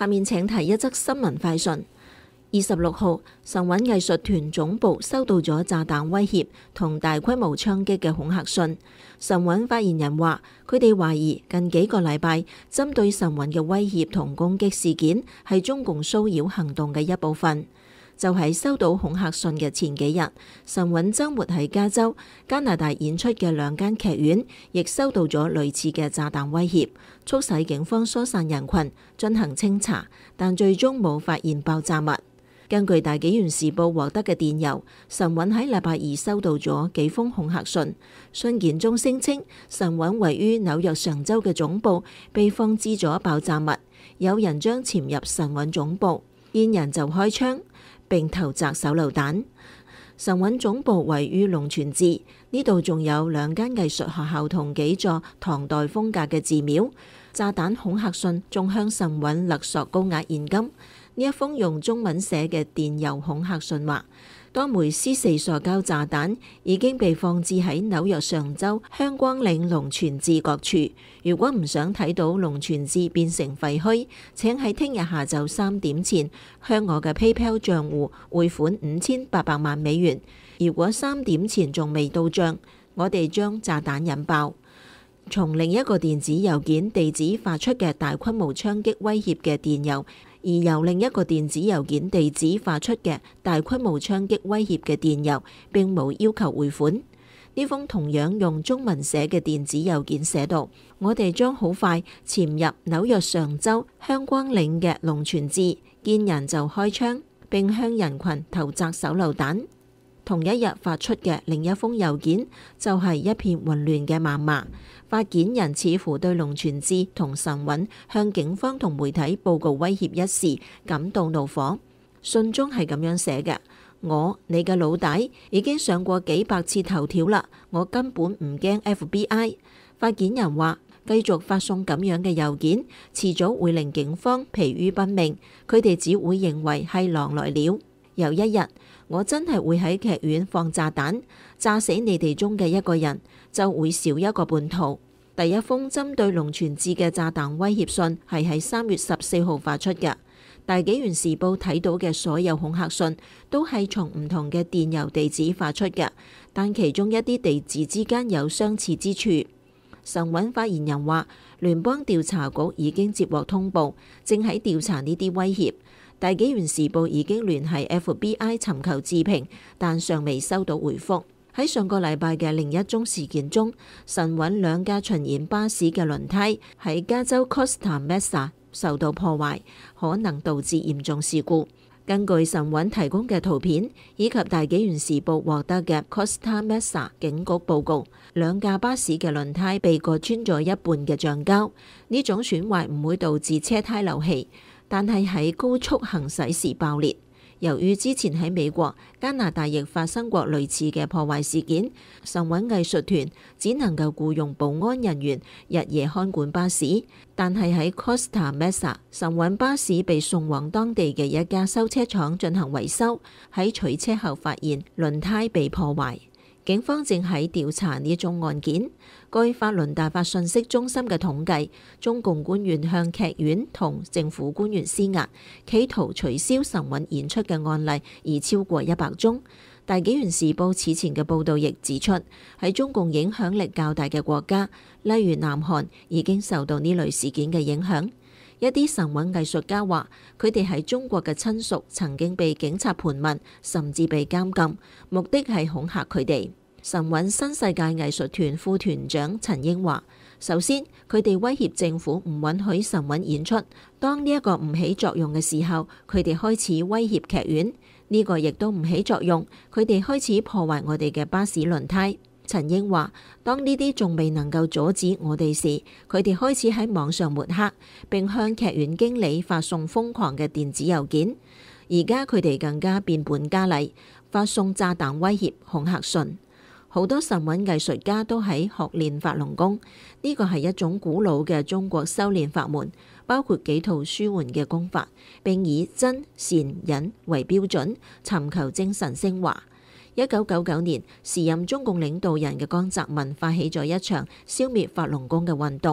下面請睇一則新聞快訊。26號，神韻藝術團總部收到咗炸彈威脅同大規模槍擊嘅恐嚇信。神韻發言人話，佢哋懷疑近幾個禮拜針對神韻嘅威脅同攻擊事件係中共騷擾行動嘅一部分。就喺收到恐嚇信嘅前幾日，神韻週末喺加州、加拿大演出嘅2間劇院亦收到咗類似嘅炸彈威脅，促使警方疏散人群進行清查，但最終冇發現爆炸物。根據大紀元時報獲得嘅電郵，神韻喺禮拜二收到咗幾封恐嚇信，信件中聲稱神韻位於紐約上州嘅總部被放置咗爆炸物，有人將潛入神韻總部，見人就開槍並投擲手榴彈。神韻總部位於龍泉寺，呢度仲有2間藝術學校同幾座唐代風格嘅寺廟。炸彈恐嚇信仲向神韻勒索高額現金。呢一封用中文寫嘅電郵恐嚇信話，多枚C4塑膠炸彈已經被放置喺紐約上州香光嶺龍泉寺各處。如果唔想睇到龍泉寺變成廢墟，請喺聽日下晝3點前向我嘅 PayPal 賬戶匯款5800萬美元。如果3點前仲未到賬，我哋將炸彈引爆。從另一個電子郵件地址發出嘅大規模槍擊威脅嘅電郵，而由另一個電子郵件地址發出嘅大規模槍擊威脅嘅電郵並冇要求匯款。呢封同樣用中文寫嘅電子郵件寫道：我哋將好快潛入紐約上州香光嶺嘅龍泉寺，見人就開槍並向人群投擲手榴彈。同一日發出嘅另一封郵件就係一片混亂嘅謾罵。發件人似乎對龍泉寺同神韻向警方同媒體報告威脅一事感到怒火。信中係咁樣寫嘅：你嘅老大已經上過幾百次頭條啦，我根本唔驚 FBI。發件人話，繼續發送咁樣嘅郵件，遲早會令警方疲於奔命，佢哋只會認為係狼來了。有一日，我真係會喺劇院放炸彈，炸死你哋中嘅一個人，就會少一個叛徒。第一封針對龍泉寺嘅炸彈威脅信係喺3月14號發出嘅。大紀元時報睇到嘅所有恐嚇信都係從唔同嘅電郵地址發出嘅，但其中一啲地址之間有相似之處。神韻發言人話，聯邦調查局已經接獲通報，正喺調查呢啲威脅。大紀元時報已經聯繫 FBI 尋求置評，但尚未收到回覆。喺上個禮拜嘅另一宗事件中，神韻2架巡演巴士嘅輪胎喺加州 Costa Mesa 受到破壞，可能導致嚴重事故。根據神韻提供嘅圖片以及大紀元時報獲得嘅 Costa Mesa 警局報告，2架巴士嘅輪胎被割穿咗一半嘅橡膠。呢種損壞唔會導致車胎漏氣，但係喺高速行駛時爆裂。由於之前喺美國、加拿大亦發生過類似嘅破壞事件，神韻藝術團只能夠僱用保安人員日夜看管巴士。但係喺 Costa Mesa， 神韻巴士被送往當地嘅一家修車廠進行維修，喺取車後發現輪胎被破壞。警方正喺調查呢宗案件。據法輪大法信息中心嘅統計，中共官員向劇院同政府官員施壓，企圖取消神韻演出嘅案例已超過100宗。大紀元時報此前嘅報導亦指出，喺中共影響力較大嘅國家，例如南韓，已經受到呢類事件嘅影響。一啲神韻藝術家話，佢哋喺中國嘅親屬曾經被警察盤問，甚至被監禁，目的係恐嚇佢哋。神韻新世界藝術團副團長陳英話，首先佢哋威脅政府唔允許神韻演出，當呢一個唔起作用嘅時候，佢哋開始威脅劇院，呢個亦都唔起作用，佢哋開始破壞我哋嘅巴士輪胎。陳英話，當呢啲仲未能夠阻止我哋時，佢哋開始喺網上抹黑，並向劇院經理發送瘋狂嘅電子郵件。而家佢哋更加變本加厲，發送炸彈威脅恐嚇信。好多神韻藝術家都喺學練法輪功，呢個係一種古老嘅中國修練法門，包括幾套舒緩嘅功法，並以真善忍為標準，尋求精神升華。1999年，時任中共領導人嘅江澤民發起咗一場消滅法輪功嘅運動，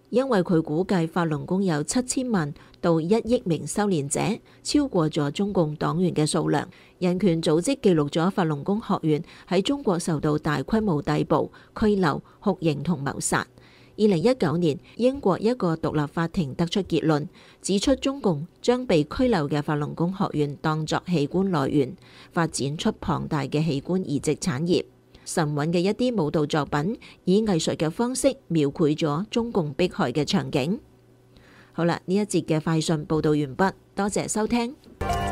因為佢估計法輪功有7000萬到1億名修煉者，超過咗中共黨員嘅數量。人權組織記錄咗法輪功學員喺中國受到大規模逮捕、拘留、酷刑同謀殺。2019年，英國一個獨立法庭得出結論，指出中共將被拘留嘅法輪功學員當作器官來源，發展出龐大嘅器官移植產業。神韻嘅一啲舞蹈作品以藝術嘅方式描繪咗中共迫害嘅場景。好啦，呢一節嘅快訊報道完畢，多謝收聽。